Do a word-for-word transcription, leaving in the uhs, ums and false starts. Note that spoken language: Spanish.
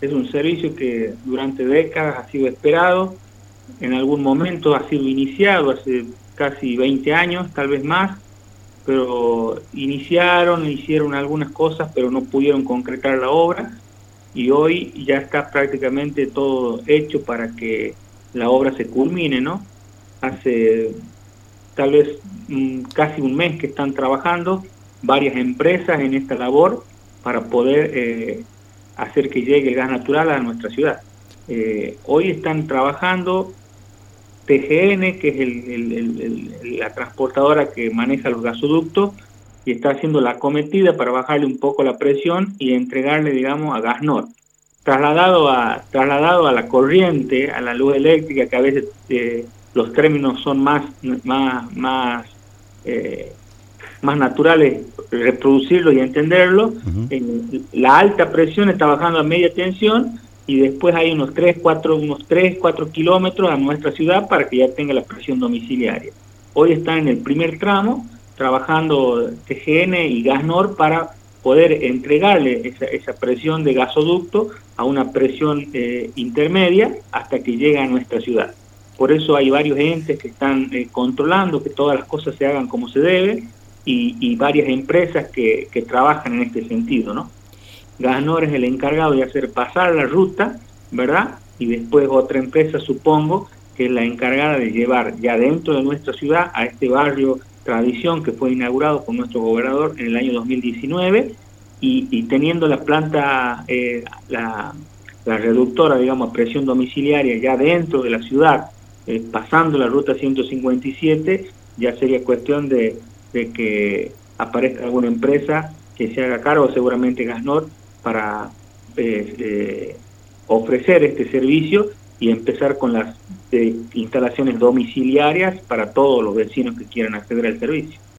Es un servicio que durante décadas ha sido esperado, en algún momento ha sido iniciado hace casi veinte años, tal vez más, pero iniciaron, hicieron algunas cosas, pero no pudieron concretar la obra, y hoy ya está prácticamente todo hecho para que la obra se culmine, ¿no? Hace tal vez mm, casi un mes que están trabajando varias empresas en esta labor para poder eh, hacer que llegue el gas natural a nuestra ciudad. Eh, hoy están trabajando T G N, que es el, el, el, el, la transportadora que maneja los gasoductos, y está haciendo la acometida para bajarle un poco la presión y entregarle, digamos, a Gasnor. Trasladado a, trasladado a la corriente, a la luz eléctrica, que a veces eh, los términos son más, más, más, eh, más naturales, reproducirlo y entenderlo. Uh-huh. eh, la alta presión está bajando a media tensión, y después hay unos tres, cuatro, unos tres, cuatro kilómetros a nuestra ciudad para que ya tenga la presión domiciliaria. Hoy están en el primer tramo trabajando T G N y Gasnor para poder entregarle esa, esa presión de gasoducto a una presión eh, intermedia hasta que llegue a nuestra ciudad. Por eso hay varios entes que están eh, controlando que todas las cosas se hagan como se debe, y, y varias empresas que, que trabajan en este sentido, ¿no? Gasnor es el encargado de hacer pasar la ruta, ¿verdad? Y después otra empresa, supongo, que es la encargada de llevar ya dentro de nuestra ciudad a este barrio Tradición, que fue inaugurado por nuestro gobernador en el año dos mil diecinueve, y, y teniendo la planta, eh, la, la reductora, digamos, a presión domiciliaria ya dentro de la ciudad, eh, pasando la ruta ciento cincuenta y siete, ya sería cuestión de, de que aparezca alguna empresa que se haga cargo, seguramente Gasnor, para eh, eh, ofrecer este servicio y empezar con las eh, instalaciones domiciliarias para todos los vecinos que quieran acceder al servicio.